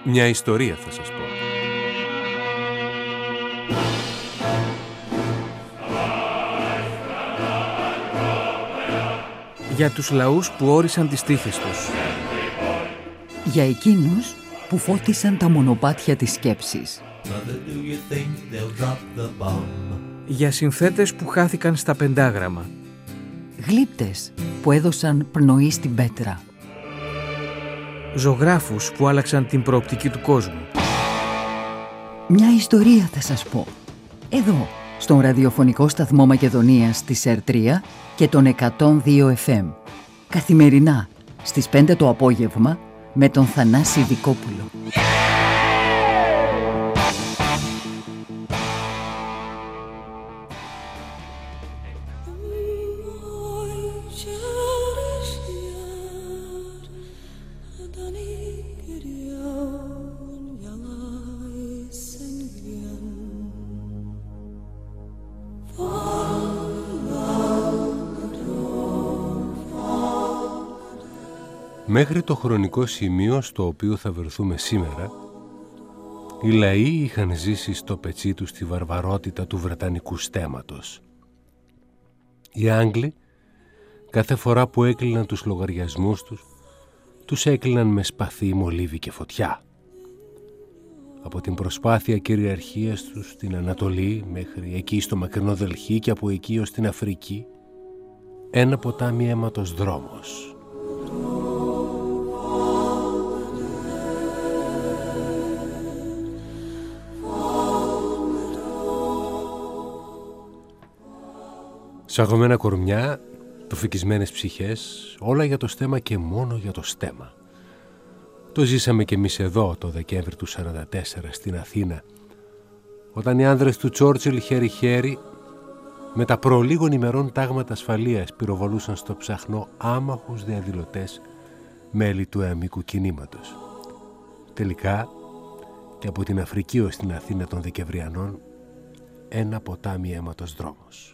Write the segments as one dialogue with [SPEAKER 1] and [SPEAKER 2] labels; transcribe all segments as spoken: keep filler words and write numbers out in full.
[SPEAKER 1] Μια ιστορία θα σας πω. Για τους λαούς που όρισαν τις τύχες τους.
[SPEAKER 2] Για εκείνους που φώτισαν τα μονοπάτια της σκέψης.
[SPEAKER 1] Για συνθέτες που χάθηκαν στα πεντάγραμμα.
[SPEAKER 2] Γλύπτες που έδωσαν πνοή στην πέτρα.
[SPEAKER 1] Ζωγράφους που άλλαξαν την προοπτική του κόσμου.
[SPEAKER 2] Μια ιστορία θα σας πω. Εδώ, στον ραδιοφωνικό σταθμό Μακεδονίας της ΕΡ τρία και τον εκατόν δύο εφ εμ. Καθημερινά, στις πέντε το απόγευμα, με τον Θανάση Δικόπουλο.
[SPEAKER 1] Μέχρι το χρονικό σημείο στο οποίο θα βρεθούμε σήμερα, οι λαοί είχαν ζήσει στο πετσί τους τη βαρβαρότητα του βρετανικού στέματος. Οι Άγγλοι, κάθε φορά που έκλειναν τους λογαριασμούς τους, τους έκλειναν με σπαθί, μολύβι και φωτιά. Από την προσπάθεια κυριαρχίας τους στην Ανατολή μέχρι εκεί στο μακρινό Δελχή και από εκεί ως την Αφρική, ένα ποτάμι αίματος δρόμος. Σαγωμένα κορμιά, προφικισμένες ψυχές, όλα για το στέμα και μόνο για το στέμα. Το ζήσαμε κι εμείς εδώ το Δεκέμβρη του σαράντα τέσσερα στην Αθήνα, όταν οι άνδρες του Τσόρτσιλ χέρι-χέρι με τα προλίγων ημερών τάγματα ασφαλείας πυροβολούσαν στο ψαχνό άμαχους διαδηλωτές μέλη του εαμικού κινήματος. Τελικά και από την Αφρική ως την Αθήνα των Δεκεμβριανών, ένα ποτάμι αίματος δρόμος.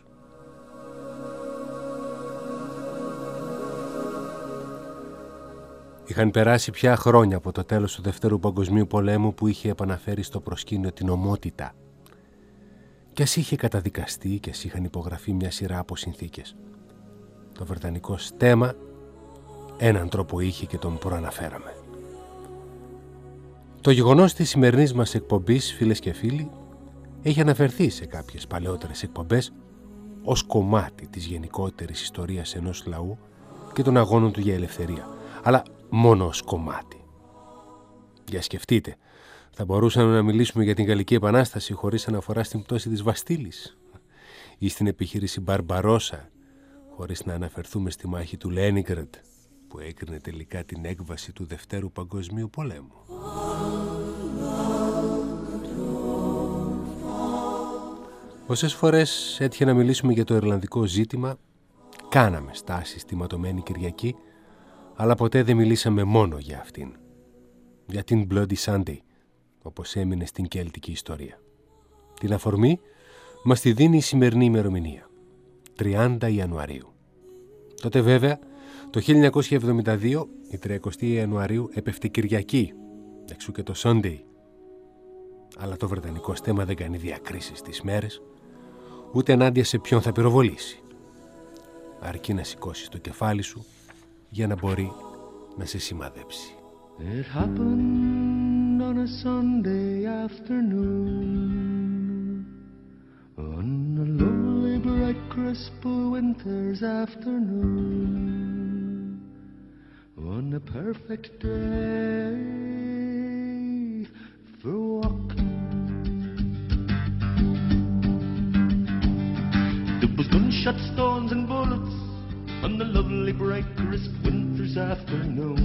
[SPEAKER 1] Είχαν περάσει πια χρόνια από το τέλος του Δευτέρου Παγκοσμίου Πολέμου που είχε επαναφέρει στο προσκήνιο την ομότητα. Κι ας είχε καταδικαστεί και ας είχαν υπογραφεί μια σειρά από συνθήκες. Το βρετανικό στέμα έναν τρόπο είχε και τον προαναφέραμε. Το γεγονός της σημερινής μας εκπομπής, φίλες και φίλοι, έχει αναφερθεί σε κάποιες παλαιότερες εκπομπές ως κομμάτι της γενικότερης ιστορίας ενός λαού και των αγώνων του για ελευθερία. Αλλά μόνο ως κομμάτι. Για σκεφτείτε, θα μπορούσαμε να μιλήσουμε για την Γαλλική Επανάσταση χωρίς αναφορά στην πτώση της Βαστίλης ή στην επιχείρηση Μπαρμπαρόσα χωρίς να αναφερθούμε στη μάχη του Λένιγκραντ που έκρινε τελικά την έκβαση του Δευτέρου Παγκοσμίου Πολέμου. Όσες φορές έτυχε να μιλήσουμε για το Ιρλανδικό ζήτημα, κάναμε στάση στη ματωμένη Κυριακή, αλλά ποτέ δεν μιλήσαμε μόνο για αυτήν. Για την Bloody Sunday, όπως έμεινε στην κέλτικη ιστορία. Την αφορμή μας τη δίνει η σημερινή ημερομηνία, τριάντα Ιανουαρίου. Τότε βέβαια, το χίλια εννιακόσια εβδομήντα δύο, η τριαντάτη Ιανουαρίου έπεφτε Κυριακή, εξού και το Sunday. Αλλά το βρετανικό στέμα δεν κάνει διακρίσεις στις μέρες, ούτε ενάντια σε ποιον θα πυροβολήσει. Αρκεί να σηκώσεις το κεφάλι σου για να μπορεί να σε σημαδέψει.
[SPEAKER 3] It happened on a Sunday afternoon, on a lovely bright crisp winter's afternoon, on a perfect day for walking. There was gunshots, stones and bullets on the lovely bright crisp winter's afternoon.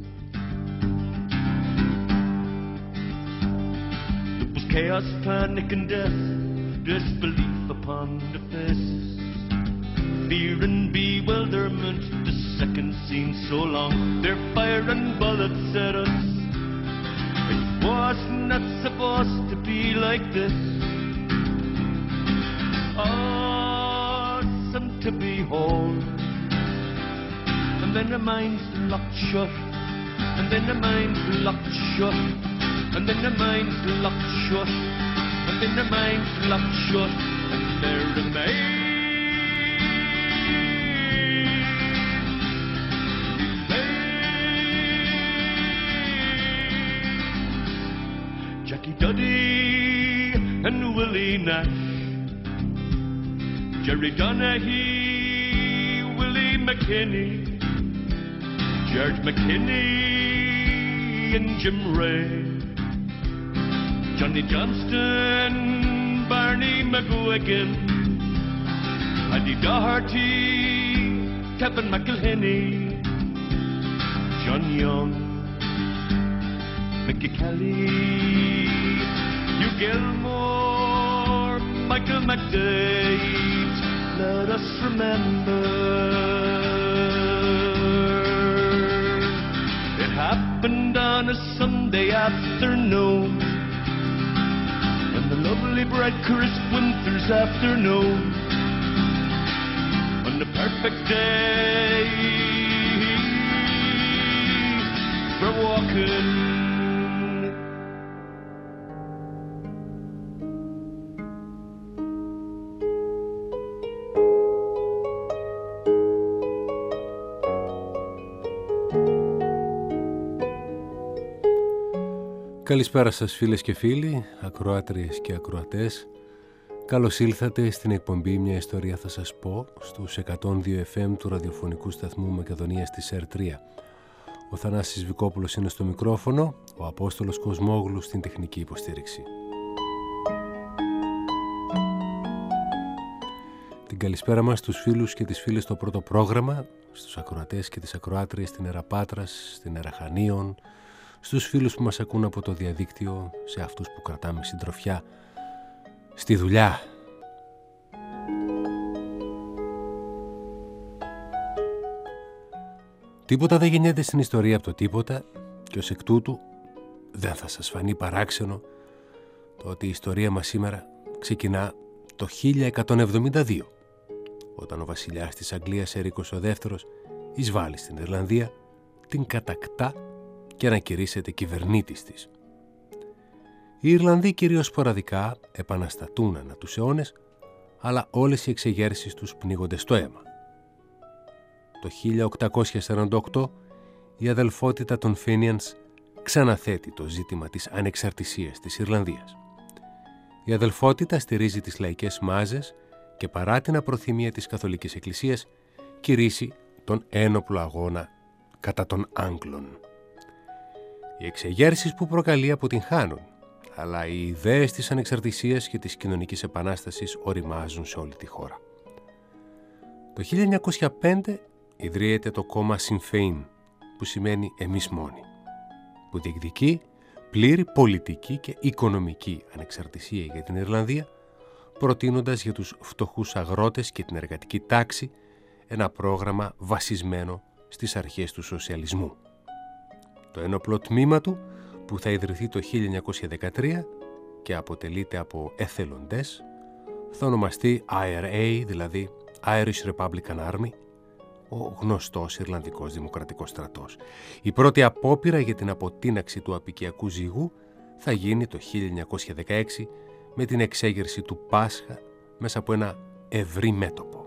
[SPEAKER 3] There was chaos, panic and death, disbelief upon the faces, fear and bewilderment, the second seemed so long, their fire and bullets at us. It was not supposed to be like this. Awesome to behold. And then the mind's locked shut, and then the mind's locked shut, and then the mind's locked shut, and then the mind's locked shut, and there remains Jackie Duddy and Willie Nash, Jerry Donaghy, Willie McKinney, George McKinney and Jim Ray, Johnny Johnston, Barney McGuigan, Paddy Doherty, Kevin McElhinney, John Young, Mickey Kelly, Hugh Gilmore, Michael McDade. Let us remember it happened on a Sunday afternoon, on the lovely bright crisp winter's afternoon, on the perfect day for walking.
[SPEAKER 1] Καλησπέρα σας φίλες και φίλοι, ακροάτριες και ακροατές. Καλώς ήλθατε στην εκπομπή «Μια ιστορία θα σας πω» στους εκατόν δύο εφ εμ του ραδιοφωνικού σταθμού Μακεδονίας της ΕΡ τρία. Ο Θανάσης Βικόπουλος είναι στο μικρόφωνο, ο Απόστολος Κοσμόγλου στην τεχνική υποστήριξη. Την καλησπέρα μας στους φίλους και τις φίλες στο πρώτο πρόγραμμα, στους ακροατές και τις ακροάτριες στην ΕΡΑ Πάτρας, στην ΕΡΑ Χανίων, στους φίλους που μας ακούν από το διαδίκτυο, σε αυτούς που κρατάμε συντροφιά στη δουλειά. Τίποτα δεν γεννιέται στην ιστορία από το τίποτα και ως εκ τούτου δεν θα σας φανεί παράξενο το ότι η ιστορία μας σήμερα ξεκινά το χίλια εκατόν εβδομήντα δύο, όταν ο βασιλιάς της Αγγλίας Ερίκος ο δεύτερος εισβάλλει στην Ιρλανδία, την κατακτά και ανακηρύσσεται κυβερνήτης της. Οι Ιρλανδοί κυρίως σποραδικά επαναστατούν ανά τους αιώνες, αλλά όλες οι εξεγέρσεις τους πνίγονται στο αίμα. Το χίλια οκτακόσια σαράντα οκτώ η αδελφότητα των Φίνιανς ξαναθέτει το ζήτημα της ανεξαρτησίας της Ιρλανδίας. Η αδελφότητα στηρίζει τις λαϊκές μάζες και παρά την απροθυμία της Καθολικής Εκκλησίας κηρύσσει τον ένοπλο αγώνα κατά των Άγγλων. Οι εξεγέρσεις που προκαλεί αποτυγχάνουν, αλλά οι ιδέες της ανεξαρτησίας και της κοινωνικής επανάστασης οριμάζουν σε όλη τη χώρα. Το χίλια εννιακόσια πέντε ιδρύεται το κόμμα Sinn Féin, που σημαίνει «εμείς μόνοι», που διεκδικεί πλήρη πολιτική και οικονομική ανεξαρτησία για την Ιρλανδία, προτείνοντας για τους φτωχούς αγρότες και την εργατική τάξη ένα πρόγραμμα βασισμένο στις αρχές του σοσιαλισμού. Το ένοπλο τμήμα του, που θα ιδρυθεί το χίλια εννιακόσια δεκατρία και αποτελείται από εθελοντές, θα ονομαστεί άι αρ έι, δηλαδή Irish Republican Army, ο γνωστός Ιρλανδικός Δημοκρατικός Στρατός. Η πρώτη απόπειρα για την αποτείναξη του αποικιακού ζυγού θα γίνει το χίλια εννιακόσια δεκαέξι με την εξέγερση του Πάσχα μέσα από ένα ευρύ μέτωπο.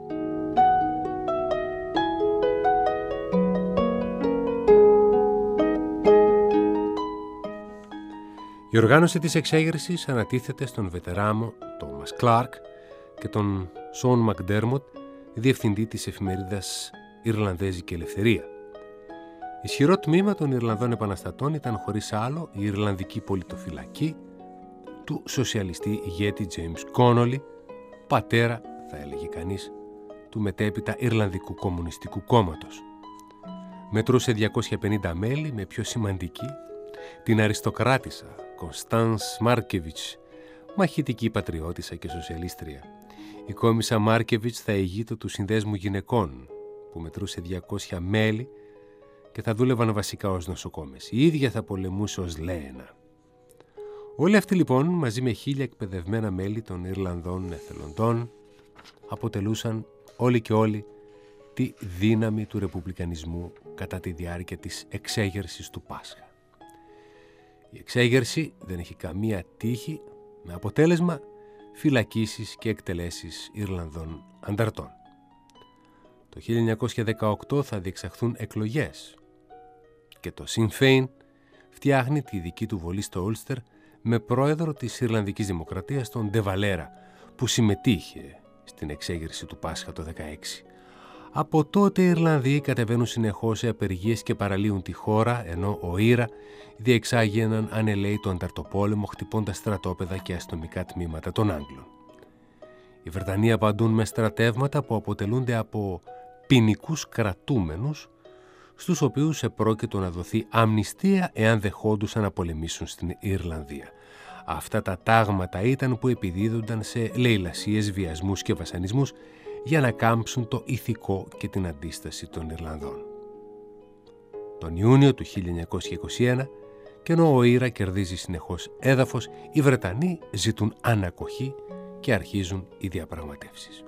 [SPEAKER 1] Η οργάνωση της εξέγερσης ανατίθεται στον βετεράμο Τόμας Κλάρκ και τον Σον Μακντέρμοντ, διευθυντή της εφημερίδας Ιρλανδέζικη Ελευθερία. Ισχυρό τμήμα των Ιρλανδών επαναστατών ήταν χωρίς άλλο η Ιρλανδική πολιτοφυλακή του σοσιαλιστή ηγέτη James Connolly, πατέρα, θα έλεγε κανείς, του μετέπειτα Ιρλανδικού Κομμουνιστικού Κόμματος. Μετρούσε διακόσια πενήντα μέλη, με πιο σημαντική την αριστοκράτισσα Κωνστάνς Μάρκεβιτς, μαχητική πατριώτισσα και σοσιαλίστρια. Η κόμισσα Μάρκεβιτς θα ηγείτο του Συνδέσμου Γυναικών, που μετρούσε διακόσια μέλη και θα δούλευαν βασικά ως νοσοκόμες. Η ίδια θα πολεμούσε ως Λέαινα. Όλοι αυτοί λοιπόν, μαζί με χίλια εκπαιδευμένα μέλη των Ιρλανδών εθελοντών, αποτελούσαν όλοι και όλοι τη δύναμη του ρεπουμπλικανισμού κατά τη διάρκεια της εξέγερσης του Πάσχα. Η εξέγερση δεν έχει καμία τύχη, με αποτέλεσμα φυλακίσεις και εκτελέσεις Ιρλανδών ανταρτών. Το χίλια εννιακόσια δεκαοκτώ θα διεξαχθούν εκλογές και το Sinn Féin φτιάχνει τη δική του βολή στο Ούλστερ με πρόεδρο της Ιρλανδικής Δημοκρατίας τον Ντε Βαλέρα, που συμμετείχε στην εξέγερση του Πάσχα το δεκαέξι. Από τότε οι Ιρλανδοί κατεβαίνουν συνεχώς σε απεργίες και παραλύουν τη χώρα, ενώ ο Ήρα διεξάγει έναν ανελαίητο ανταρτοπόλεμο χτυπώντας στρατόπεδα και αστυνομικά τμήματα των Άγγλων. Οι Βρετανοί απαντούν με στρατεύματα που αποτελούνται από ποινικούς κρατούμενους, στους οποίους επρόκειτο να δοθεί αμνηστία εάν δεχόντουσαν να πολεμήσουν στην Ιρλανδία. Αυτά τα τάγματα ήταν που επιδίδονταν σε λαιλασίες, βιασμούς και βασανισμούς για να κάμψουν το ηθικό και την αντίσταση των Ιρλανδών. Τον Ιούνιο του χίλια εννιακόσια είκοσι ένα, και ενώ ο Ήρα κερδίζει συνεχώς έδαφος, οι Βρετανοί ζητούν ανακοχή και αρχίζουν οι διαπραγματεύσεις.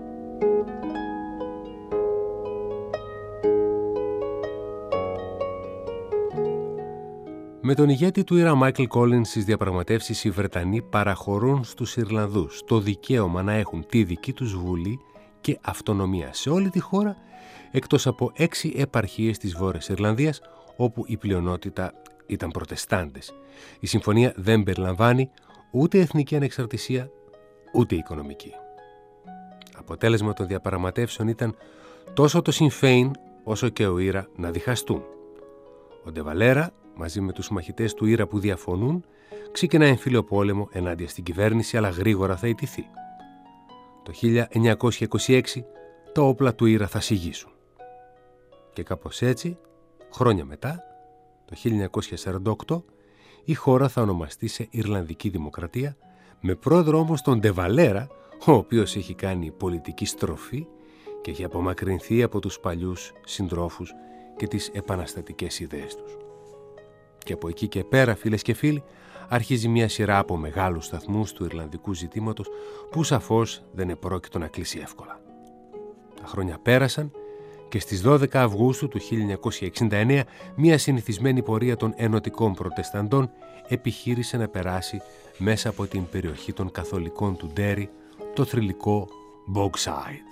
[SPEAKER 1] Με τον ηγέτη του Ήρα Μάικλ Κόλινς στις διαπραγματεύσεις, οι Βρετανοί παραχωρούν στους Ιρλανδούς το δικαίωμα να έχουν τη δική τους βουλή και αυτονομία σε όλη τη χώρα, εκτός από έξι επαρχίες της Βόρειας Ιρλανδίας, όπου η πλειονότητα ήταν προτεστάντες. Η συμφωνία δεν περιλαμβάνει ούτε εθνική ανεξαρτησία, ούτε οικονομική. Αποτέλεσμα των διαπραγματεύσεων ήταν τόσο το Sinn Féin όσο και ο Ήρα να διχαστούν. Ο Ντε Βαλέρα, μαζί με τους μαχητές του Ήρα που διαφωνούν, ξεκινά εμφύλιο πόλεμο ενάντια στην κυβέρνηση, αλλά γρήγορα θα ιτηθεί. Το χίλια εννιακόσια είκοσι έξι τα όπλα του Ήρα θα συγγύσουν. Και κάπως έτσι, χρόνια μετά, το χίλια εννιακόσια σαράντα οκτώ, η χώρα θα ονομαστεί σε Ιρλανδική Δημοκρατία, με πρόεδρο όμως τον Ντε Βαλέρα, ο οποίος έχει κάνει πολιτική στροφή και έχει απομακρυνθεί από τους παλιούς συντρόφους και τις επαναστατικές ιδέες τους. Και από εκεί και πέρα, φίλες και φίλοι, αρχίζει μια σειρά από μεγάλους σταθμούς του Ιρλανδικού ζητήματος που σαφώς δεν επρόκειτο να κλείσει εύκολα. Τα χρόνια πέρασαν και στις δώδεκα Αυγούστου του χίλια εννιακόσια εξήντα εννέα μια συνηθισμένη πορεία των ενωτικών προτεσταντών επιχείρησε να περάσει μέσα από την περιοχή των καθολικών του Ντέρι, το θρυλικό Bogside.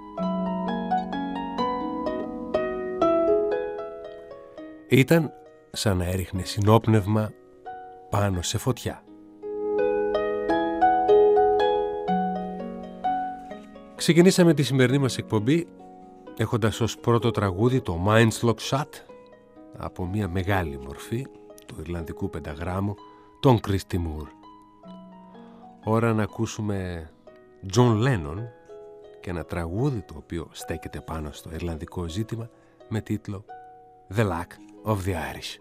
[SPEAKER 1] Ήταν σαν να έριχνε συνόπνευμα πάνω σε φωτιά. Ξεκινήσαμε τη σημερινή μας εκπομπή έχοντας ως πρώτο τραγούδι το Mind's Locked Shut από μια μεγάλη μορφή του Ιρλανδικού πενταγράμμου, τον Christy Moore. Ώρα να ακούσουμε John Lennon και ένα τραγούδι το οποίο στέκεται πάνω στο Ιρλανδικό ζήτημα με τίτλο The Luck of the Irish.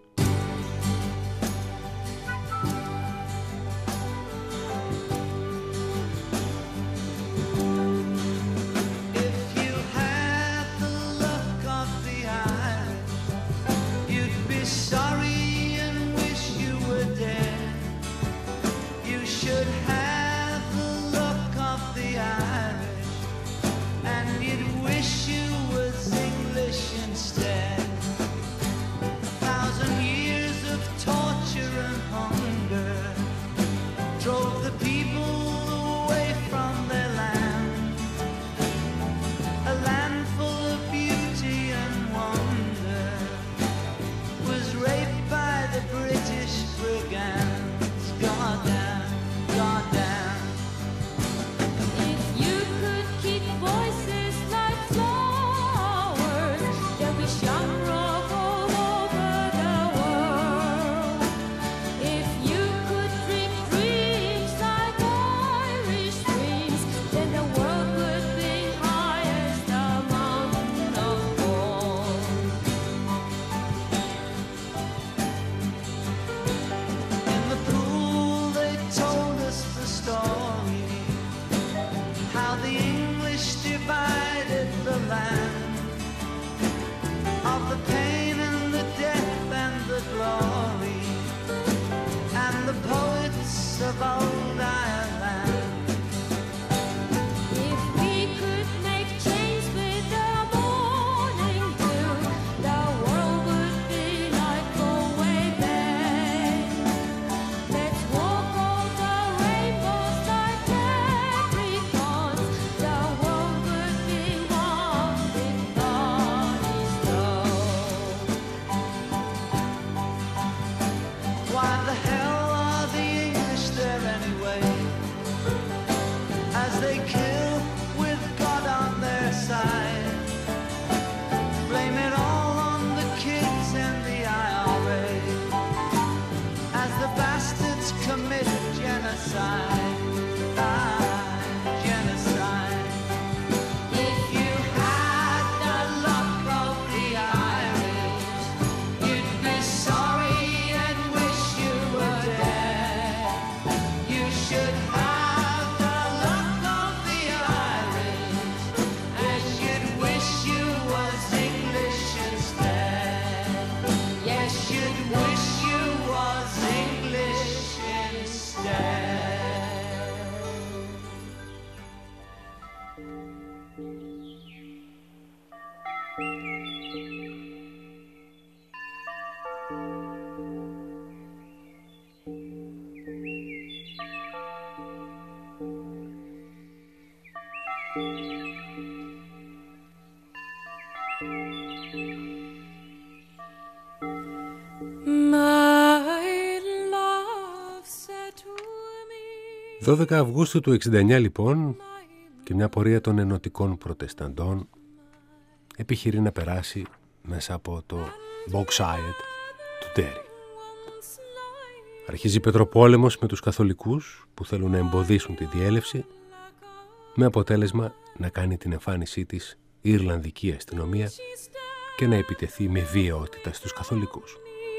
[SPEAKER 1] δώδεκα Αυγούστου του εξήντα εννιά λοιπόν, και μια πορεία των ενωτικών προτεσταντών επιχειρεί να περάσει μέσα από το Bogside του Derry. Αρχίζει πετροπόλεμος με τους καθολικούς που θέλουν να εμποδίσουν τη διέλευση, με αποτέλεσμα να κάνει την εμφάνισή της η Ιρλανδική αστυνομία και να επιτεθεί με βίαιότητα στους καθολικούς.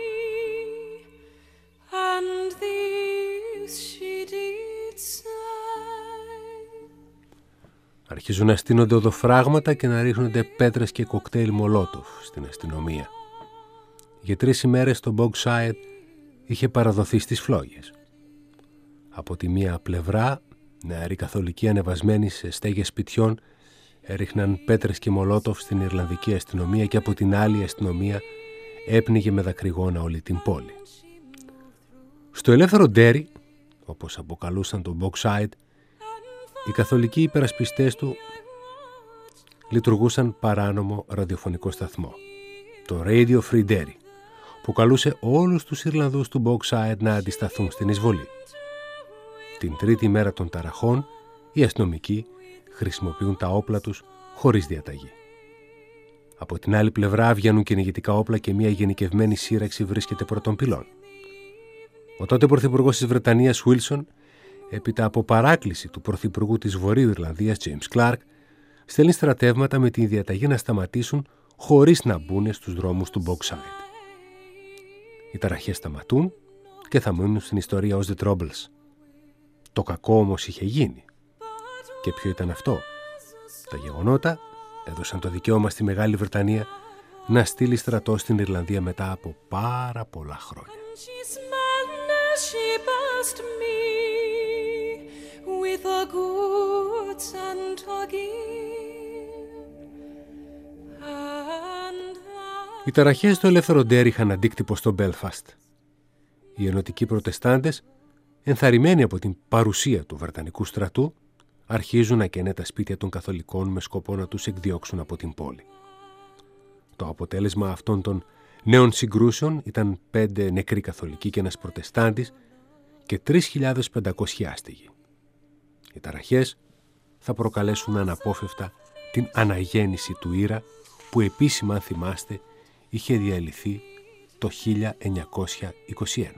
[SPEAKER 1] Αρχίζουν να στείνονται οδοφράγματα και να ρίχνονται πέτρες και κοκτέιλ μολότοφ στην αστυνομία. Για τρεις ημέρες το Bogside είχε παραδοθεί στις φλόγες. Από τη μία πλευρά, νεαροί καθολικοί ανεβασμένοι σε στέγες σπιτιών έριχναν πέτρες και μολότοφ στην Ιρλανδική αστυνομία και από την άλλη η αστυνομία έπνιγε με δακρυγόνα όλη την πόλη. Στο ελεύθερο Derry, όπως αποκαλούσαν το Bogside, οι καθολικοί υπερασπιστές του λειτουργούσαν παράνομο ραδιοφωνικό σταθμό, το Radio Free Derry, που καλούσε όλους τους Ιρλανδούς του Bogside να αντισταθούν στην εισβολή. Την τρίτη μέρα των ταραχών, οι αστυνομικοί χρησιμοποιούν τα όπλα τους χωρίς διαταγή. Από την άλλη πλευρά βγαίνουν κυνηγητικά όπλα και μια γενικευμένη σύραξη βρίσκεται πρώτων πυλών. Ο τότε πρωθυπουργός της Βρετανίας, Wilson, έπειτα από παράκληση του πρωθυπουργού της Βορείου Ιρλανδίας, James Clark, στέλνει στρατεύματα με την διαταγή να σταματήσουν χωρίς να μπουν στους δρόμους του Bogside. Οι ταραχές σταματούν και θα μείνουν στην ιστορία ως The Troubles. Το κακό όμως είχε γίνει. Και ποιο ήταν αυτό? Τα γεγονότα έδωσαν το δικαίωμα στη Μεγάλη Βρετανία να στείλει στρατό στην Ιρλανδία μετά από πάρα πολλά χρόνια. Οι ταραχές στο ελεύθερο Derry είχαν αντίκτυπο στο Belfast. Οι ενωτικοί προτεστάντες, ενθαρρυμένοι από την παρουσία του βρετανικού στρατού, αρχίζουν να καίνε τα σπίτια των καθολικών με σκοπό να τους εκδιώξουν από την πόλη. Το αποτέλεσμα αυτών των νέων συγκρούσεων ήταν πέντε νεκροί καθολικοί και ένας προτεστάντης και τρεις χιλιάδες πεντακόσιοι άστεγοι. Οι ταραχές θα προκαλέσουν αναπόφευκτα την αναγέννηση του Ήρα, που επίσημα, αν θυμάστε, είχε διαλυθεί το χίλια εννιακόσια είκοσι ένα.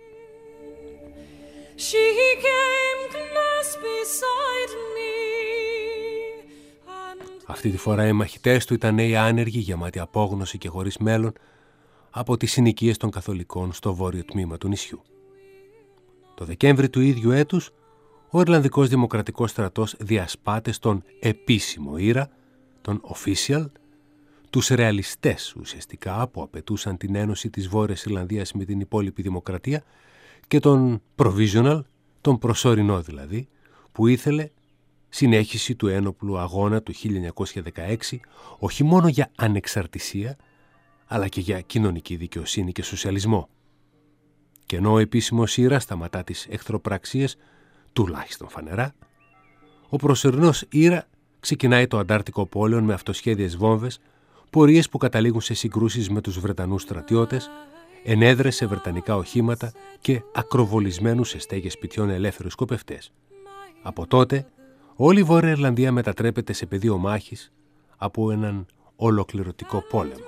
[SPEAKER 1] Αυτή τη φορά οι μαχητές του ήταν νέοι άνεργοι, γεμάτοι απόγνωση και χωρίς μέλλον, από τις συνοικίες των καθολικών στο βόρειο τμήμα του νησιού. Το Δεκέμβρη του ίδιου έτους, ο Ιρλανδικός Δημοκρατικός Στρατός διασπάται στον επίσημο Ήρα, τον official, τους ρεαλιστές ουσιαστικά που απαιτούσαν την ένωση της Βόρειας Ιρλανδίας με την υπόλοιπη δημοκρατία, και τον provisional, τον προσωρινό δηλαδή, που ήθελε συνέχιση του ένοπλου αγώνα του χίλια εννιακόσια δεκαέξι, όχι μόνο για ανεξαρτησία, αλλά και για κοινωνική δικαιοσύνη και σοσιαλισμό. Και ενώ ο επίσημος Ήρας σταματά τις εχθροπραξίες, τουλάχιστον φανερά, ο προσωρινός Ήρα ξεκινάει το Αντάρτικο πόλεων με αυτοσχέδιες βόμβες, πορείες που καταλήγουν σε συγκρούσεις με τους Βρετανούς στρατιώτες, ενέδρες σε βρετανικά οχήματα και ακροβολισμένους σε στέγες σπιτιών ελεύθερους σκοπευτές. Από τότε, όλη η Βόρεια Ιρλανδία μετατρέπεται σε πεδίο μάχης από έναν ολοκληρωτικό πόλεμο.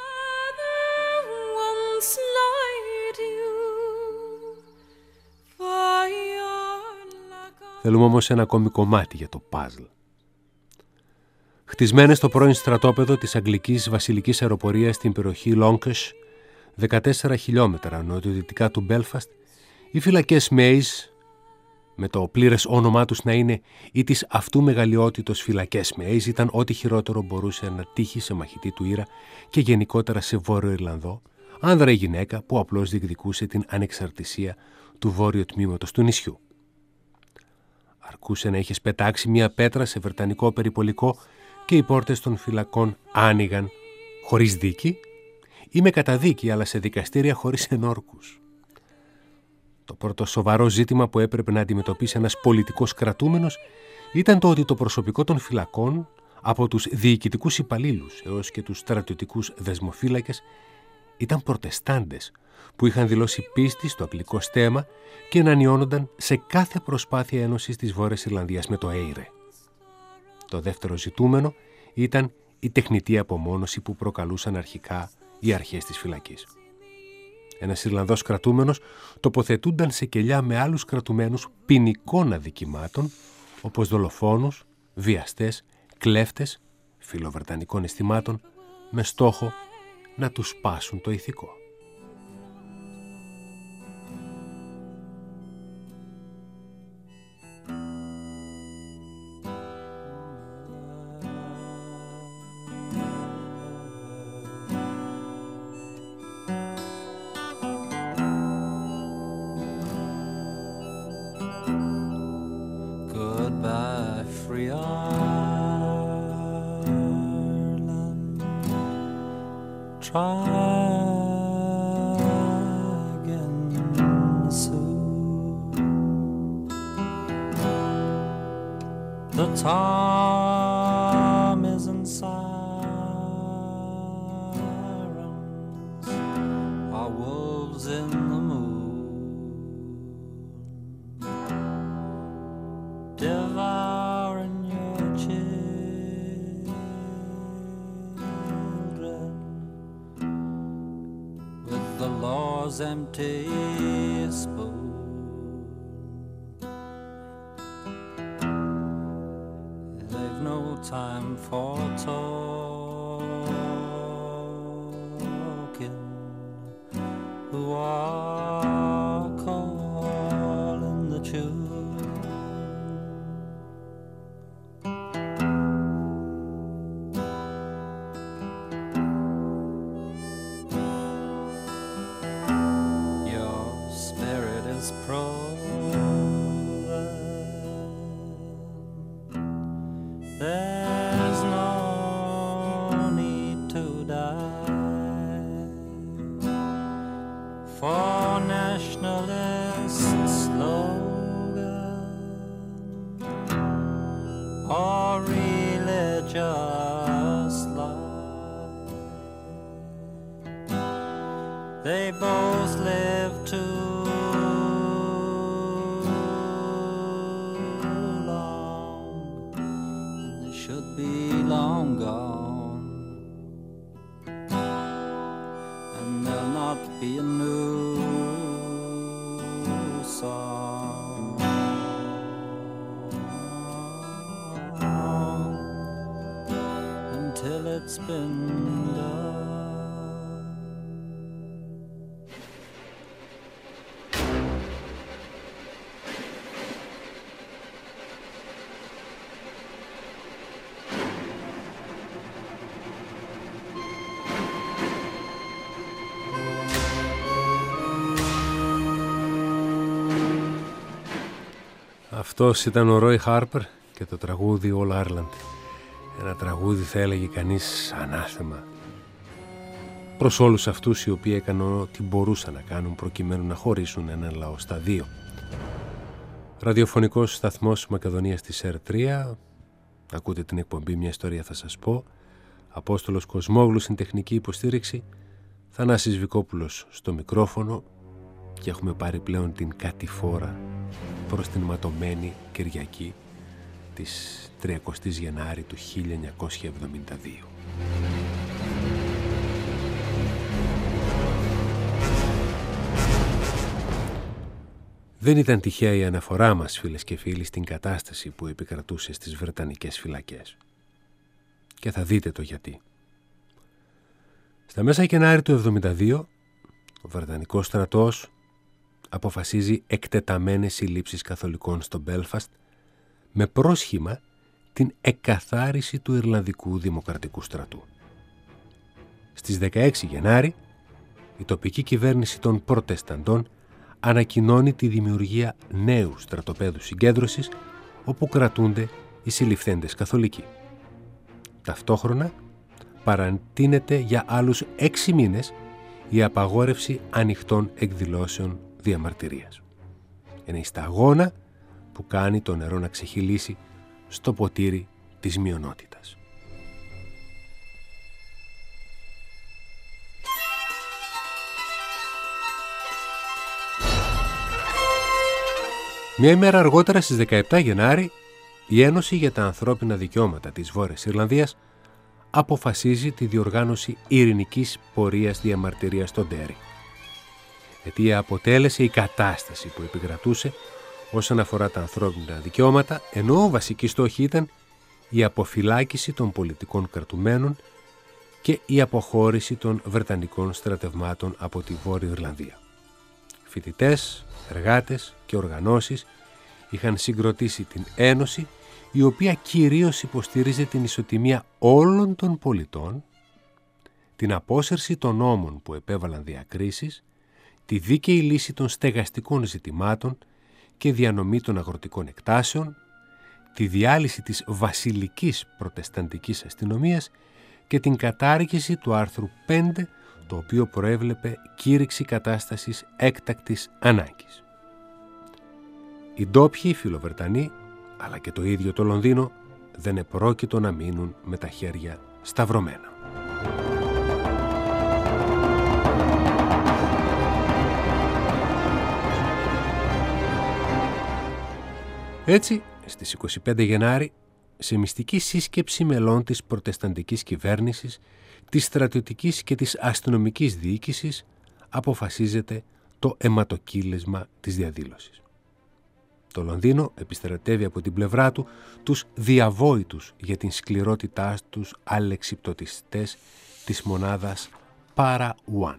[SPEAKER 1] Θέλουμε όμως ένα ακόμη κομμάτι για το παζλ. Χτισμένες στο πρώην στρατόπεδο της Αγγλικής Βασιλικής Αεροπορίας στην περιοχή Λόγκες, δεκατέσσερα χιλιόμετρα νοτιοδυτικά του Μπέλφαστ, οι φυλακές Μέις, με το πλήρες όνομά τους να είναι ή της αυτού μεγαλειότητος φυλακές Μέις, ήταν ό,τι χειρότερο μπορούσε να τύχει σε μαχητή του Ήρα και γενικότερα σε Βόρειο Ιρλανδό, άνδρα ή γυναίκα που απλώς διεκδικούσε την ανεξαρτησία του βόρειου τμήματος του νησιού. Αρκούσε να είχες πετάξει μία πέτρα σε βρετανικό περιπολικό και οι πόρτες των φυλακών άνοιγαν χωρίς δίκη ή με καταδίκη, αλλά σε δικαστήρια χωρίς ενόρκους. Το πρώτο σοβαρό ζήτημα που έπρεπε να αντιμετωπίσει ένας πολιτικός κρατούμενος ήταν το ότι το προσωπικό των φυλακών, από τους διοικητικούς υπαλλήλους έως και τους στρατιωτικούς δεσμοφύλακες, ήταν προτεστάντες που είχαν δηλώσει πίστη στο αγγλικό στέμμα και εναντιώνονταν σε κάθε προσπάθεια ένωσης της Βόρειας Ιρλανδίας με το έιρε. Το δεύτερο ζητούμενο ήταν η τεχνητή απομόνωση που προκαλούσαν αρχικά οι αρχές της φυλακής. Ένας Ιρλανδός κρατούμενος τοποθετούνταν σε κελιά με άλλους κρατουμένους ποινικών αδικημάτων, όπως δολοφόνους, βιαστές, κλέφτες, φιλοβρετανικών αισθημάτων, με στόχο να τους σπάσουν το ηθικό.
[SPEAKER 4] Empty spoon. They've no time for talking. Who are calling the tune? There's no need to die for nationalist slogan or religious lie. They both live too long gone, and there'll not be a new song until it's been done.
[SPEAKER 1] Αυτός ήταν ο Ρόι Χάρπερ και το τραγούδι All Ireland. Ένα τραγούδι, θα έλεγε κανείς, ανάθεμα προς όλους αυτούς οι οποίοι έκαναν ό,τι μπορούσαν να κάνουν προκειμένου να χωρίσουν έναν λαό στα δύο. Ραδιοφωνικός σταθμός Μακεδονίας της ΕΡ τρία. Ακούτε την εκπομπή «Μια ιστορία θα σας πω». Απόστολος Κοσμόγλου στην τεχνική υποστήριξη, Θανάσης Βικόπουλος στο μικρόφωνο, και έχουμε πάρει πλέον την κατηφόρα προς την ματωμένη Κυριακή της τριακοστής Γενάρη του χίλια εννιακόσια εβδομήντα δύο. Δεν ήταν τυχαία η αναφορά μας, φίλες και φίλοι, στην κατάσταση που επικρατούσε στις βρετανικές φυλακές. Και θα δείτε το γιατί. Στα μέσα Γενάρη του εβδομήντα δύο, ο βρετανικός στρατός αποφασίζει εκτεταμένες συλλήψεις καθολικών στο Μπέλφαστ με πρόσχημα την εκκαθάριση του Ιρλανδικού Δημοκρατικού Στρατού. Στις δεκαέξι Γενάρη, η τοπική κυβέρνηση των Προτεσταντών ανακοινώνει τη δημιουργία νέου στρατοπέδου συγκέντρωσης όπου κρατούνται οι συλληφθέντες καθολικοί. Ταυτόχρονα, παρατείνεται για άλλους έξι μήνες η απαγόρευση ανοιχτών εκδηλώσεων διαμαρτυρίας. Είναι η σταγόνα που κάνει το νερό να ξεχυλήσει στο ποτήρι της μειονότητας. Μια ημέρα αργότερα, στις δεκαεπτά Γενάρη, η Ένωση για τα Ανθρώπινα Δικαιώματα της Βόρειας Ιρλανδίας αποφασίζει τη διοργάνωση ειρηνικής πορείας διαμαρτυρίας στον Ντέρι. Αιτία αποτέλεσε η κατάσταση που επικρατούσε όσον αφορά τα ανθρώπινα δικαιώματα, ενώ βασική στόχη ήταν η αποφυλάκηση των πολιτικών κρατουμένων και η αποχώρηση των βρετανικών στρατευμάτων από τη Βόρεια Ιρλανδία. Φοιτητές, εργάτες και οργανώσεις είχαν συγκροτήσει την Ένωση, η οποία κυρίως υποστήριζε την ισοτιμία όλων των πολιτών, την απόσυρση των νόμων που επέβαλαν διακρίσεις, τη δίκαιη λύση των στεγαστικών ζητημάτων και διανομή των αγροτικών εκτάσεων, τη διάλυση της βασιλικής προτεσταντικής αστυνομίας και την κατάργηση του άρθρου πέντε, το οποίο προέβλεπε κήρυξη κατάστασης έκτακτης ανάγκης. Οι ντόπιοι φιλοβρετανοί, αλλά και το ίδιο το Λονδίνο, δεν επρόκειτο να μείνουν με τα χέρια σταυρωμένα. Έτσι, στις είκοσι πέντε Γενάρη, σε μυστική σύσκεψη μελών της προτεσταντικής κυβέρνησης, της στρατιωτικής και της αστυνομικής διοίκησης, αποφασίζεται το αιματοκύλισμα της διαδήλωσης. Το Λονδίνο επιστρατεύει από την πλευρά του τους διαβόητους για την σκληρότητά τους αλεξιπτωτιστές της μονάδας Para One.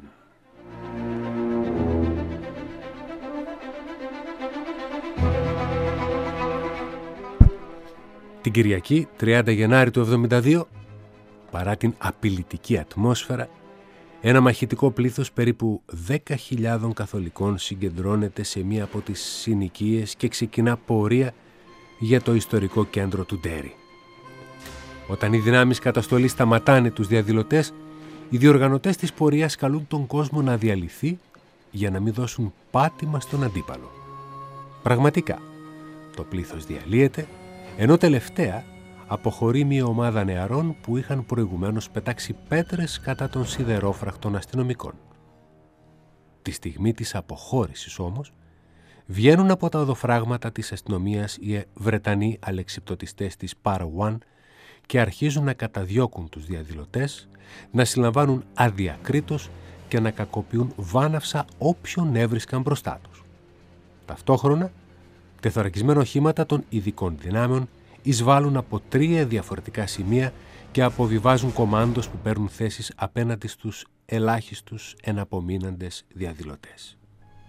[SPEAKER 1] Την Κυριακή, τριάντα Γενάρη του εβδομήντα δύο, παρά την απειλητική ατμόσφαιρα, ένα μαχητικό πλήθος περίπου δέκα χιλιάδων καθολικών συγκεντρώνεται σε μία από τις συνοικίες και ξεκινά πορεία για το ιστορικό κέντρο του Ντέρι. Όταν οι δυνάμεις καταστολής σταματάνε τους διαδηλωτές, οι διοργανωτές της πορείας καλούν τον κόσμο να διαλυθεί για να μην δώσουν πάτημα στον αντίπαλο. Πραγματικά, το πλήθος διαλύεται, ενώ τελευταία αποχωρεί μια ομάδα νεαρών που είχαν προηγουμένως πετάξει πέτρες κατά των σιδερόφραχτων αστυνομικών. Τη στιγμή της αποχώρησης όμως, βγαίνουν από τα οδοφράγματα της αστυνομίας οι Βρετανοί αλεξιπτωτιστές της Para One και αρχίζουν να καταδιώκουν τους διαδηλωτές, να συλλαμβάνουν αδιακρίτως και να κακοποιούν βάναυσα όποιον έβρισκαν μπροστά τους. Ταυτόχρονα, τεθωρακισμένα οχήματα των ειδικών δυνάμεων εισβάλλουν από τρία διαφορετικά σημεία και αποβιβάζουν κομάντος που παίρνουν θέσεις απέναντι στους ελάχιστους εναπομείναντες διαδηλωτές.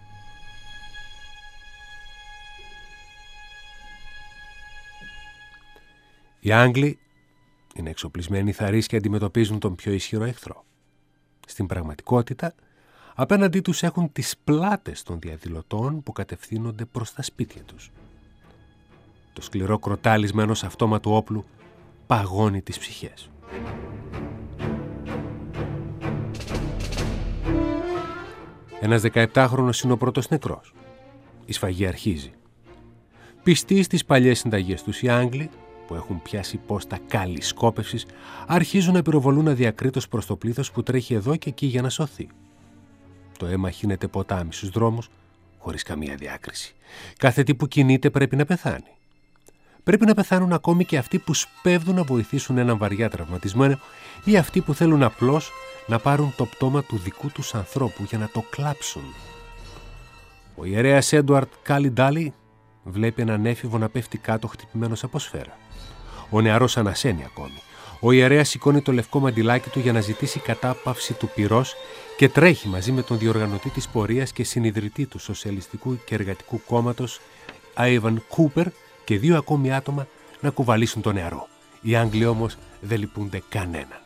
[SPEAKER 1] Οι Άγγλοι είναι εξοπλισμένοι θαρείς και αντιμετωπίζουν τον πιο ισχυρό εχθρό. Στην πραγματικότητα, απέναντί τους έχουν τις πλάτες των διαδηλωτών που κατευθύνονται προς τα σπίτια τους. Το σκληρό κροτάλισμα ενός αυτόματου όπλου παγώνει τις ψυχές. Ένας δεκαεπτάχρονος είναι ο πρώτος νεκρός. Η σφαγή αρχίζει. Πιστοί στις παλιές συνταγές τους, οι Άγγλοι, που έχουν πιάσει πόστα καλής σκόπευσης, αρχίζουν να πυροβολούν αδιακρίτως προς το πλήθος που τρέχει εδώ και εκεί για να σωθεί. Το αίμα χύνεται ποτάμι στους δρόμους, χωρίς καμία διάκριση. Κάθε τι που κινείται πρέπει να πεθάνει. Πρέπει να πεθάνουν ακόμη και αυτοί που σπέβδουν να βοηθήσουν έναν βαριά τραυματισμένο ή αυτοί που θέλουν απλώς να πάρουν το πτώμα του δικού τους ανθρώπου για να το κλάψουν. Ο ιερέας Έντουαρτ Κάλιντάλι βλέπει έναν έφηβο να πέφτει κάτω χτυπημένος από σφαίρα. Ο νεαρός ανασένει ακόμη. Ο ιερέας σηκώνει το λευκό μαντιλάκι του για να ζητήσει κατάπαυση του πυρός και τρέχει μαζί με τον διοργανωτή της πορείας και συνιδρυτή του Σοσιαλιστικού και Εργατικού Κόμματος, Άιβαν Κούπερ, και δύο ακόμη άτομα να κουβαλήσουν τον νεαρό. Οι Άγγλοι όμως δεν λυπούνται κανέναν.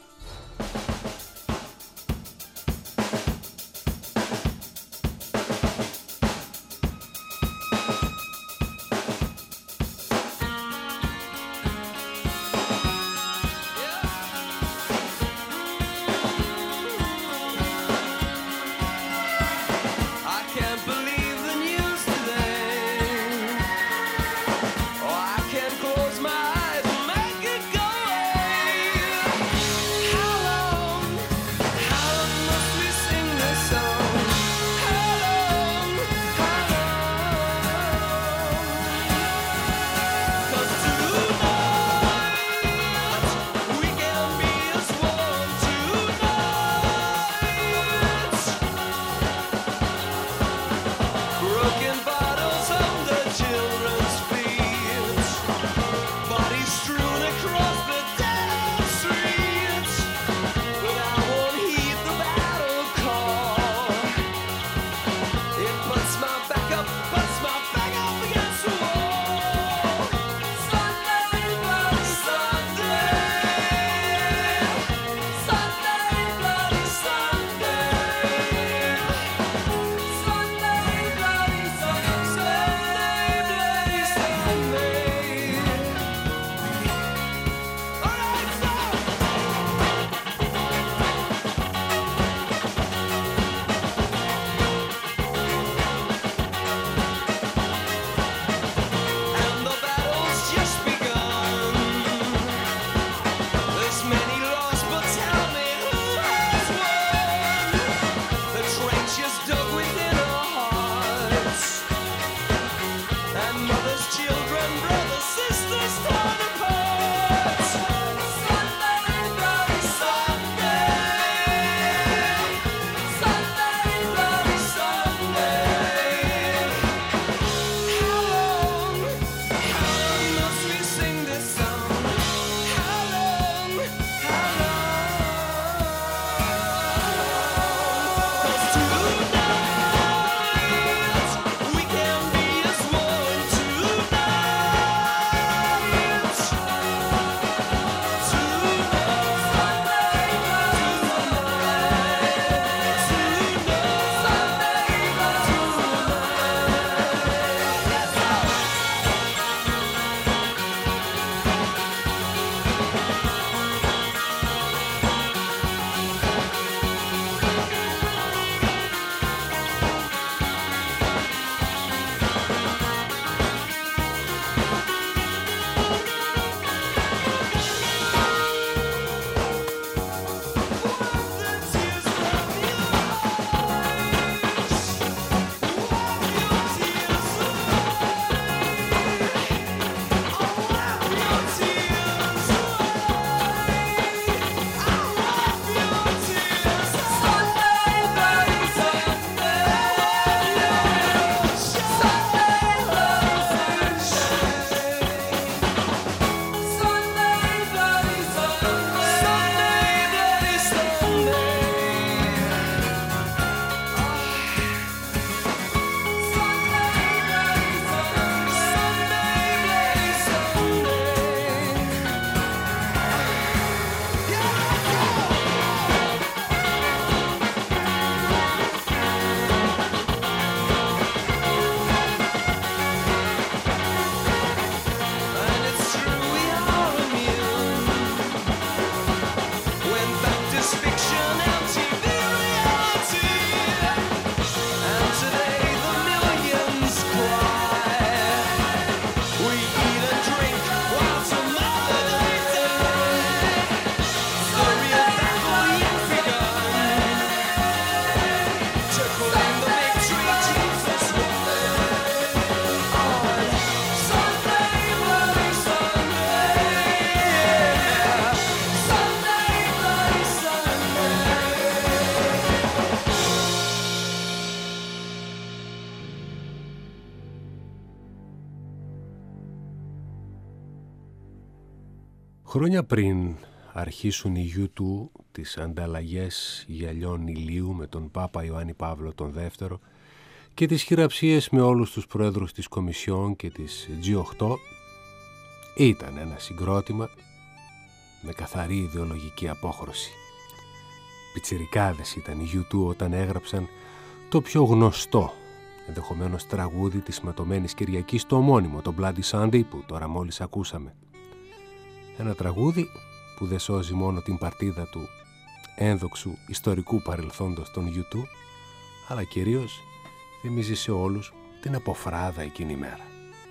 [SPEAKER 1] Χρόνια πριν αρχίσουν οι γιου του τις ανταλλαγές γυαλιών ηλίου με τον Πάπα Ιωάννη Παύλο τον Δεύτερο και τις χειραψίες με όλους τους πρόεδρους της Κομισιόν και της τζι οκτώ, ήταν ένα συγκρότημα με καθαρή ιδεολογική απόχρωση. Πιτσιρικάδες ήταν οι γιου του όταν έγραψαν το πιο γνωστό, ενδεχομένως τραγούδι της ματωμένης Κυριακής, το ομώνυμο, το Bloody Sunday, που τώρα μόλις ακούσαμε. Ένα τραγούδι που δεν σώζει μόνο την παρτίδα του ένδοξου ιστορικού παρελθόντος των γιου του, αλλά κυρίως θυμίζει σε όλους την αποφράδα εκείνη μέρα.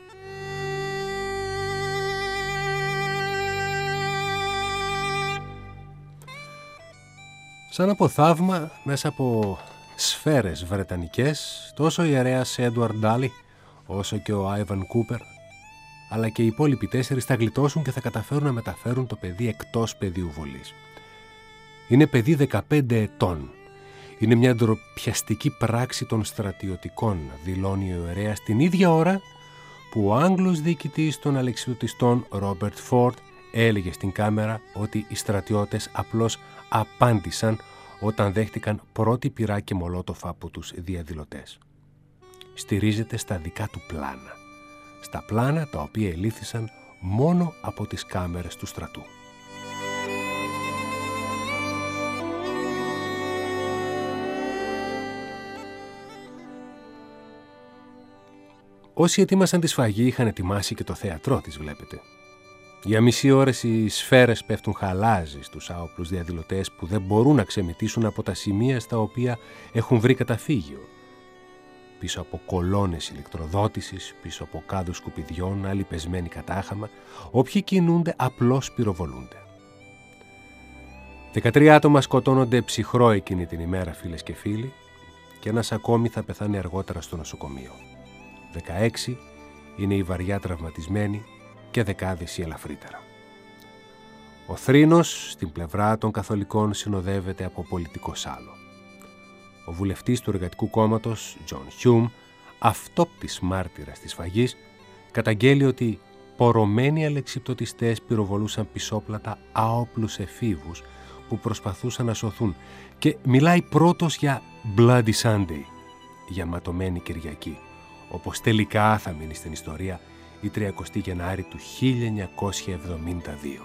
[SPEAKER 1] Σαν από θαύμα, μέσα από σφαίρες βρετανικές, τόσο ο ιερέας Έντουαρντ Ντάλι, όσο και ο Άιβαν Κούπερ, αλλά και οι υπόλοιποι τέσσερις θα γλιτώσουν και θα καταφέρουν να μεταφέρουν το παιδί εκτός πεδίου βολής. Είναι παιδί δεκαπέντε ετών. Είναι μια ντροπιαστική πράξη των στρατιωτικών, δηλώνει ο ιερέας την ίδια ώρα που ο Άγγλος διοικητής των αλεξιπτωτιστών Ρόμπερτ Φόρντ έλεγε στην κάμερα ότι οι στρατιώτες απλώς απάντησαν όταν δέχτηκαν πρώτη πυρά και μολότοφα από τους διαδηλωτές. Στηρίζεται στα δικά του πλάνα. Στα πλάνα τα οποία ελήφθησαν μόνο από τις κάμερες του στρατού. Όσοι ετοίμασαν τη σφαγή είχαν ετοιμάσει και το θέατρό της, βλέπετε. Για μισή ώρες οι σφαίρες πέφτουν χαλάζι στους άοπλους διαδηλωτές που δεν μπορούν να ξεμητήσουν από τα σημεία στα οποία έχουν βρει καταφύγιο. Πίσω από κολόνες ηλεκτροδότησης, πίσω από κάδους σκουπιδιών, άλλοι πεσμένοι κατάχαμα, όποιοι κινούνται απλώς πυροβολούνται. Δεκατρία άτομα σκοτώνονται ψυχρό εκείνη την ημέρα, φίλες και φίλοι, και ένας ακόμη θα πεθάνει αργότερα στο νοσοκομείο. Δεκαέξι είναι οι βαριά τραυματισμένοι και δεκάδες οι ελαφρύτερα. Ο θρήνος στην πλευρά των καθολικών συνοδεύεται από πολιτικό σάλο. Ο βουλευτής του Εργατικού Κόμματος, Τζον Χιούμ, αυτόπτης μάρτυρας της σφαγής, καταγγέλει ότι πορωμένοι αλεξιπτωτιστές πυροβολούσαν πισόπλατα άοπλους εφήβους που προσπαθούσαν να σωθούν και μιλάει πρώτος για Bloody Sunday, για ματωμένη Κυριακή, όπως τελικά θα μείνει στην ιστορία η τριακοστή Γενάρη του χίλια εννιακόσια εβδομήντα δύο.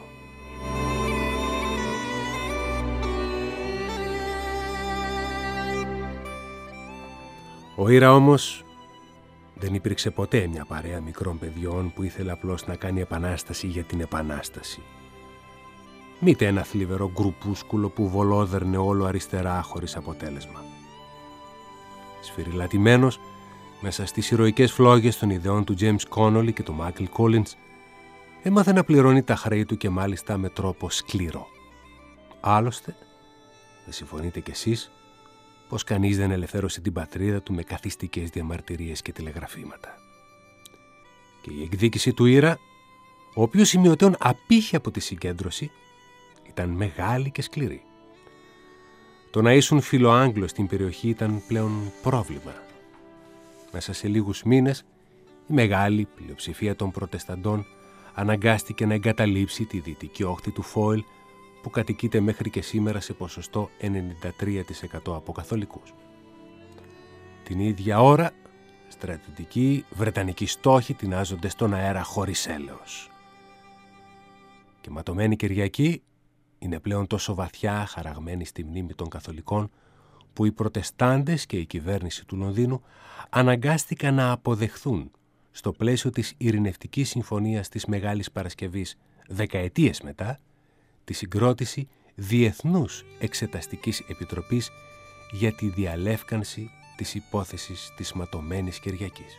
[SPEAKER 1] Ο Ήρα όμως δεν υπήρξε ποτέ μια παρέα μικρών παιδιών που ήθελε απλώς να κάνει επανάσταση για την επανάσταση. Μήτε ένα θλιβερό γκρουπούσκουλο που βολόδερνε όλο αριστερά χωρίς αποτέλεσμα. Σφυριλατημένος μέσα στις ηρωικές φλόγες των ιδεών του James Connolly και του Μάικλ Collins, έμαθε να πληρώνει τα χρέη του και μάλιστα με τρόπο σκληρό. Άλλωστε, δεν συμφωνείτε κι εσείς πως κανείς δεν ελευθέρωσε την πατρίδα του με καθιστικές διαμαρτυρίες και τηλεγραφήματα. Και η εκδίκηση του Ήρα, ο οποίος σημειωτέων απήχε από τη συγκέντρωση, ήταν μεγάλη και σκληρή. Το να ήσουν φιλοάγγλος στην περιοχή ήταν πλέον πρόβλημα. Μέσα σε λίγους μήνες, η μεγάλη πλειοψηφία των προτεσταντών αναγκάστηκε να εγκαταλείψει τη δυτική όχθη του Φόιλ, που κατοικείται μέχρι και σήμερα σε ποσοστό ενενήντα τρία τοις εκατό από καθολικούς. Την ίδια ώρα, στρατιωτικοί βρετανικοί στόχοι τεινάζονται στον αέρα χωρίς έλεος. Και ματωμένη Κυριακή είναι πλέον τόσο βαθιά χαραγμένη στη μνήμη των καθολικών, που οι προτεστάντες και η κυβέρνηση του Λονδίνου αναγκάστηκαν να αποδεχθούν στο πλαίσιο της ειρηνευτικής συμφωνίας της Μεγάλης Παρασκευής δεκαετίες μετά τη συγκρότηση Διεθνούς Εξεταστικής Επιτροπής για τη διαλεύκανση της υπόθεσης της ματωμένης Κυριακής.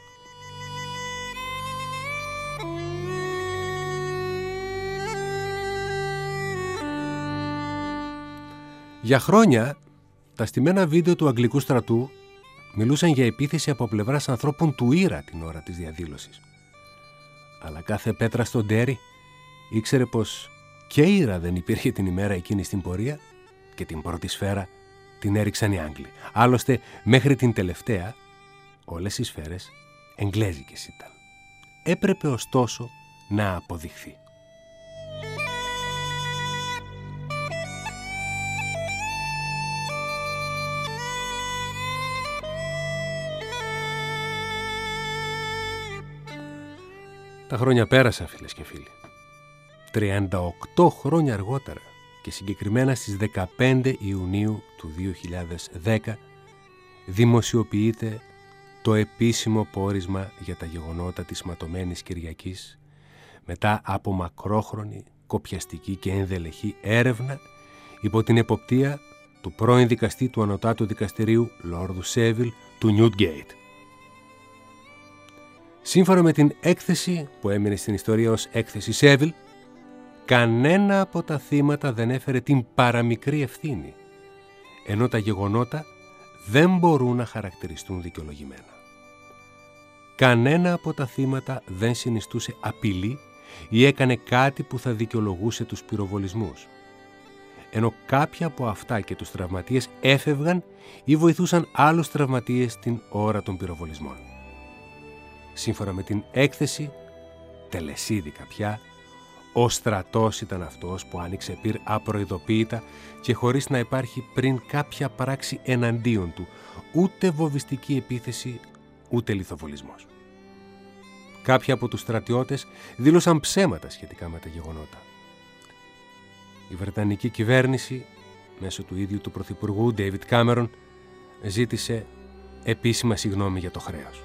[SPEAKER 1] Για χρόνια, τα στημένα βίντεο του Αγγλικού στρατού μιλούσαν για επίθεση από πλευράς ανθρώπων του Ήρα την ώρα της διαδήλωσης. Αλλά κάθε πέτρα στον τέρι ήξερε πως και Ήρα δεν υπήρχε την ημέρα εκείνη στην πορεία και την πρώτη σφαίρα την έριξαν οι Άγγλοι. Άλλωστε, μέχρι την τελευταία, όλες οι σφαίρες εγγλέζικες ήταν. Έπρεπε ωστόσο να αποδειχθεί. Τα χρόνια πέρασαν, φίλες και φίλοι. τριάντα οκτώ χρόνια αργότερα και συγκεκριμένα στις δεκαπέντε Ιουνίου του δύο χιλιάδες δέκα δημοσιοποιείται το επίσημο πόρισμα για τα γεγονότα της ματωμένης Κυριακής μετά από μακρόχρονη, κοπιαστική και ενδελεχή έρευνα υπό την εποπτεία του πρώην δικαστή του Ανωτάτου Δικαστηρίου Λόρδου Σέβιλ του Νιούτγκέιτ. Σύμφωνα με την έκθεση που έμεινε στην ιστορία ως έκθεση Σέβιλ, κανένα από τα θύματα δεν έφερε την παραμικρή ευθύνη, ενώ τα γεγονότα δεν μπορούν να χαρακτηριστούν δικαιολογημένα. Κανένα από τα θύματα δεν συνιστούσε απειλή ή έκανε κάτι που θα δικαιολογούσε τους πυροβολισμούς, ενώ κάποια από αυτά και τους τραυματίες έφευγαν ή βοηθούσαν άλλους τραυματίες την ώρα των πυροβολισμών. Σύμφωνα με την έκθεση, τελεσίδικα πια, ο στρατός ήταν αυτός που άνοιξε πυρ απροειδοποίητα και χωρίς να υπάρχει πριν κάποια πράξη εναντίον του, ούτε βοβιστική επίθεση, ούτε λιθοβολισμός. Κάποιοι από τους στρατιώτες δήλωσαν ψέματα σχετικά με τα γεγονότα. Η Βρετανική κυβέρνηση, μέσω του ίδιου του Πρωθυπουργού Ντέιβιντ Κάμερον, ζήτησε επίσημα συγγνώμη για το χρέος.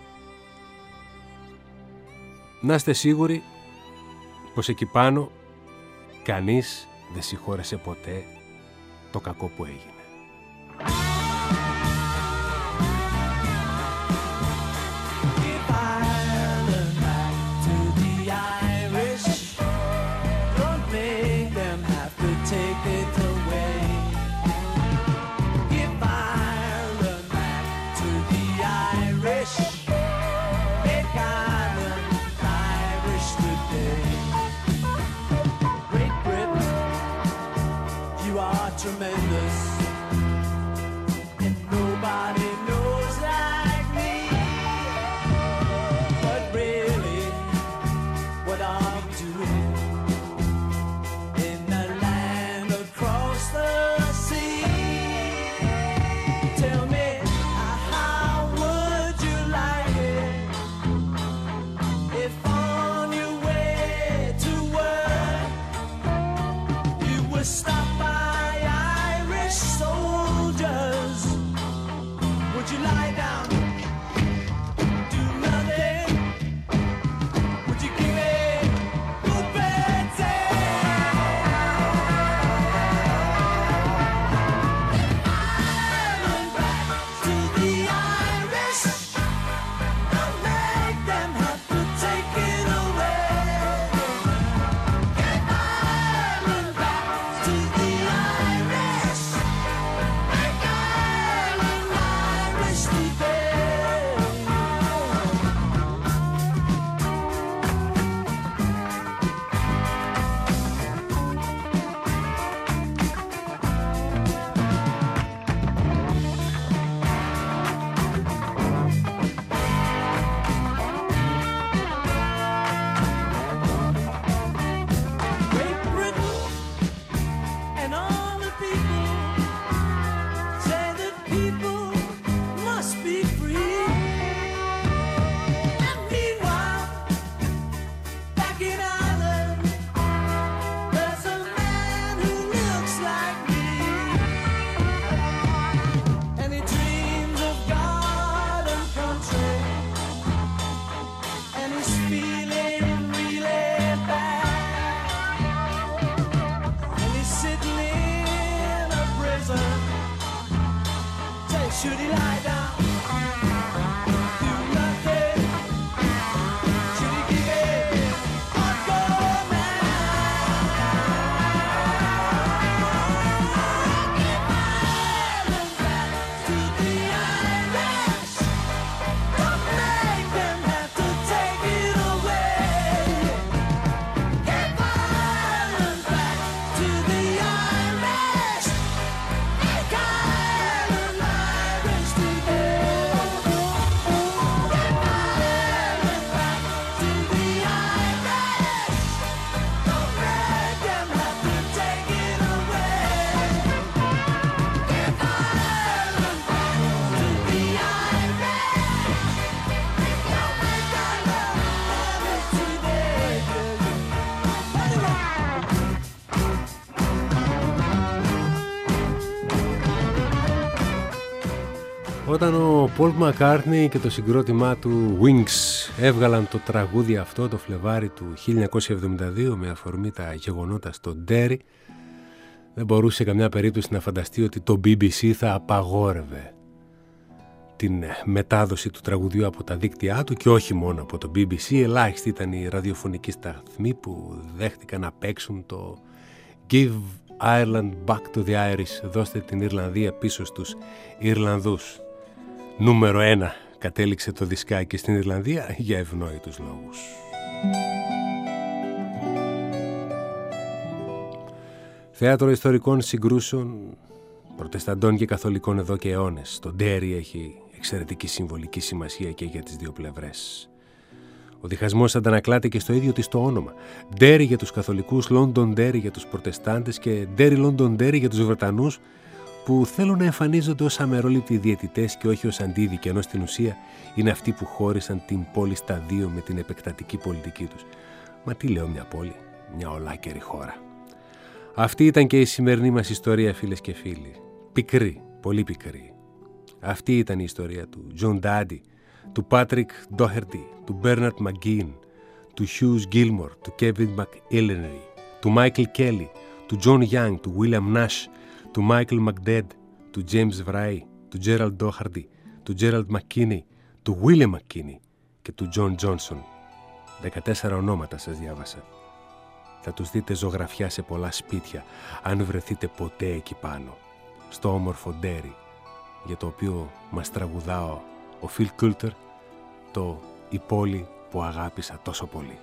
[SPEAKER 1] Να είστε σίγουροι πως εκεί πάνω κανείς δεν συγχώρεσε ποτέ το κακό που έγινε.
[SPEAKER 5] Tremendous, and nobody knows like me. But really, what I'm doing in the land across the sea. Tell me, how would you like it if on your way to work you were stopped by soldiers? Would you lie down, do nothing? Would you give it good better? Ireland back to the Irish. Don't make them have to take it away. Give Ireland back to the Irish. Should he lie down, do nothing? Should he give it a go now? Give Ireland back to the Irish. Don't make them have to take it away. Give Ireland back to the Irish. Make Ireland Irish today.
[SPEAKER 1] Όταν ο Paul McCartney και το συγκρότημά του Wings έβγαλαν το τραγούδι αυτό το Φλεβάρι του χίλια εννιακόσια εβδομήντα δύο με αφορμή τα γεγονότα στο Derry, δεν μπορούσε σε καμιά περίπτωση να φανταστεί ότι το μπι μπι σι θα απαγόρευε την μετάδοση του τραγουδιού από τα δίκτυά του, και όχι μόνο από το μπι μπι σι. Ελάχιστοι ήταν οι ραδιοφωνικοί σταθμοί που δέχτηκαν να παίξουν το Give Ireland back to the Irish, δώστε την Ιρλανδία πίσω στους Ιρλανδούς. Νούμερο ένα κατέληξε το δισκάκι στην Ιρλανδία για ευνόητους λόγους. Θέατρο ιστορικών συγκρούσεων προτεσταντών και καθολικών εδώ και αιώνες. Το Derry έχει εξαιρετική συμβολική σημασία και για τις δύο πλευρές. Ο διχασμός αντανακλάται και στο ίδιο της το όνομα. Derry για τους καθολικούς, London Derry για τους προτεστάντες και Derry London Derry για τους Βρετανούς, που θέλουν να εμφανίζονται ως αμερόληπτοι διαιτητές και όχι ως αντίδικοι, ενώ στην ουσία είναι αυτοί που χώρισαν την πόλη στα δύο με την επεκτατική πολιτική τους. Μα τι λέω μια πόλη, μια ολάκερη χώρα. Αυτή ήταν και η σημερινή μας ιστορία, φίλες και φίλοι. Πικρή, πολύ πικρή. Αυτή ήταν η ιστορία του John Dady, του Patrick Doherty, του Bernard McGinn, του Hughes Gilmore, του Kevin McIlhenry, του Michael Kelly, του John Young, του William Nash, του Michael McDead, του James Fry, του Gerald Doherty, του Gerald McKinney, του William McKinney και του John Johnson. δεκατέσσερα ονόματα σας διάβασα. Θα τους δείτε ζωγραφιά σε πολλά σπίτια, αν βρεθείτε ποτέ εκεί πάνω, στο όμορφο Derry, για το οποίο μας τραγουδά ο Phil Coulter, το «Η πόλη που αγάπησα τόσο πολύ».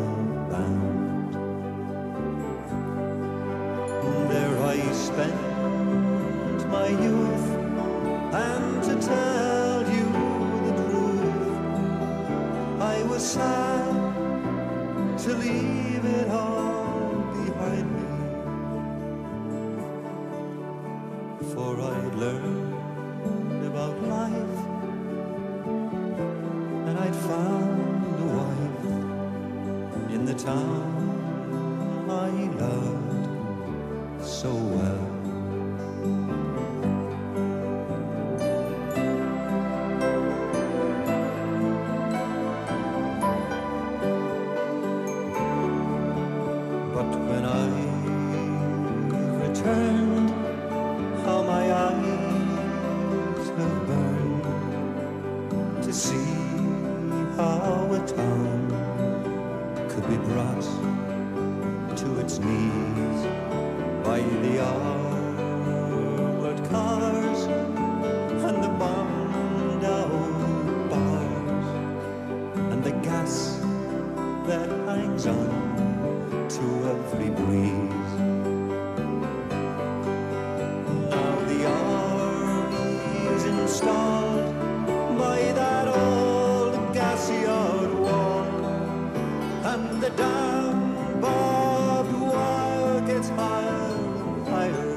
[SPEAKER 5] Spent
[SPEAKER 6] my youth, and to tell you the truth, I was sad to leave it all behind me, for I'd learned about life, and I'd found a wife in the town I loved so well. But when I returned, how my eyes have burned to see how a town could be brought to its knees by the armored cars and the bombed out bars and the gas that hangs on to every breeze. Now the army's installed by that old gas-yard wall, and the damn barbed wire gets higher and higher.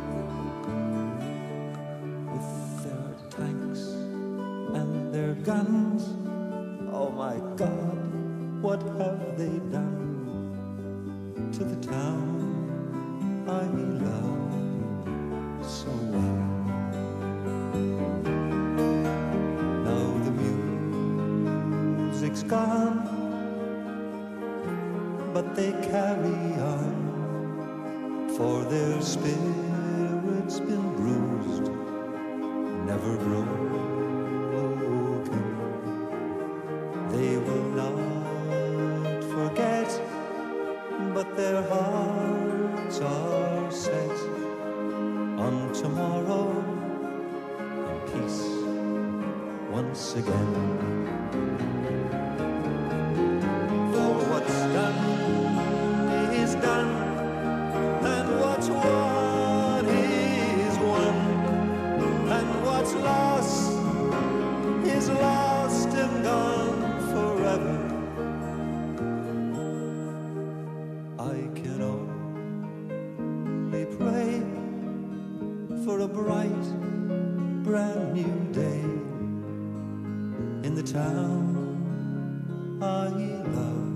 [SPEAKER 6] With their tanks and their guns, oh my God, what have they done to the town I love so well? Now the music's gone, but they carry on, for their spirit's been bruised, never broken. They will not forget, but their hearts are set on tomorrow and peace once again. For what's done is done, and what's won is won, and what's lost is lost and gone forever. I can only pray for a bright, brand new day in the town I love